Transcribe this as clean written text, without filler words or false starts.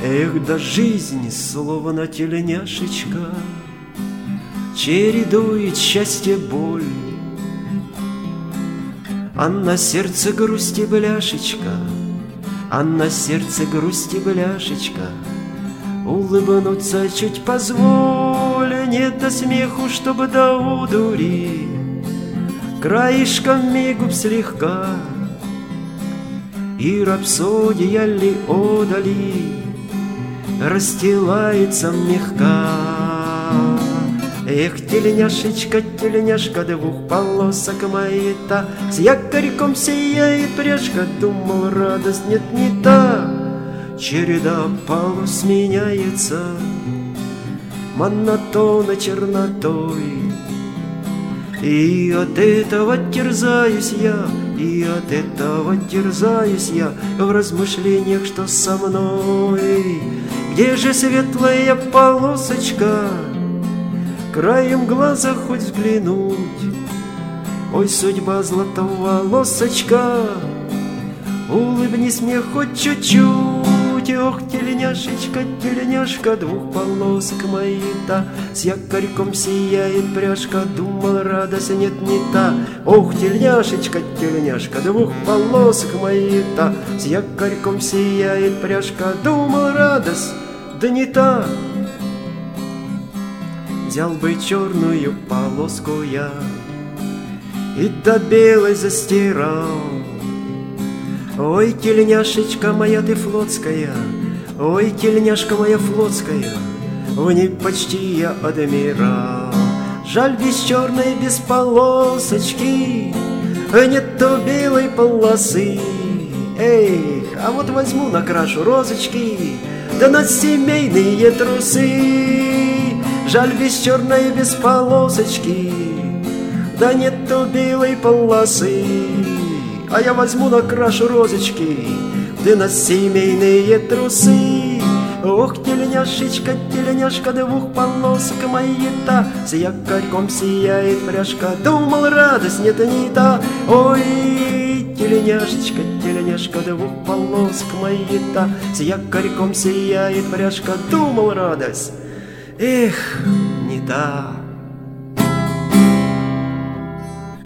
Эх, да жизнь, словно тельняшечка, чередует счастье, боль, а на сердце грусти бляшечка, а на сердце грусти бляшечка. Улыбнуться чуть позволь, не до смеху, чтобы до удури, краешками губ слегка, и рапсодия ли одали расстилается мягка. Эх, тельняшечка, тельняшка, двух полосок моя-то, с якорьком сияет пряжка. Думал, радость, нет, не та. Череда полос меняется монотонно чернотой, и от этого терзаюсь я, и от этого терзаюсь я в размышлениях, что со мной. Где же светлая полосочка, краем глаза хоть взглянуть? Ой, судьба златоволосочка, улыбнись мне хоть чуть-чуть. Ох, тельняшечка, тельняшка, двух полосок моя-то, с якорьком сияет пряжка. Думал, радость, нет, не та. Ох, тельняшечка, тельняшка, двух полосок моя-то, с якорьком сияет пряжка. Думал, радость, да не та. Взял бы черную полоску я и до белой застирал. Ой, тельняшечка моя ты флотская, ой, тельняшка моя флотская, в ней почти я адмирал. Жаль, без черной, без полосочки нету белой полосы. Эх, а вот возьму, накрашу розочки, да на семейные трусы. Жаль, без черной, без полосочки, да нету белой полосы. А я возьму, накрашу розочки, да на семейные трусы. Ох, тельняшечка, тельняшка, двух полосок моя-то, с якорьком сияет пряжка. Думал, радость, нет, не та. Ой, тельняшечка, тельняшка, двух полосок моя-то, с якорьком сияет пряжка. Думал, радость, эх, не та.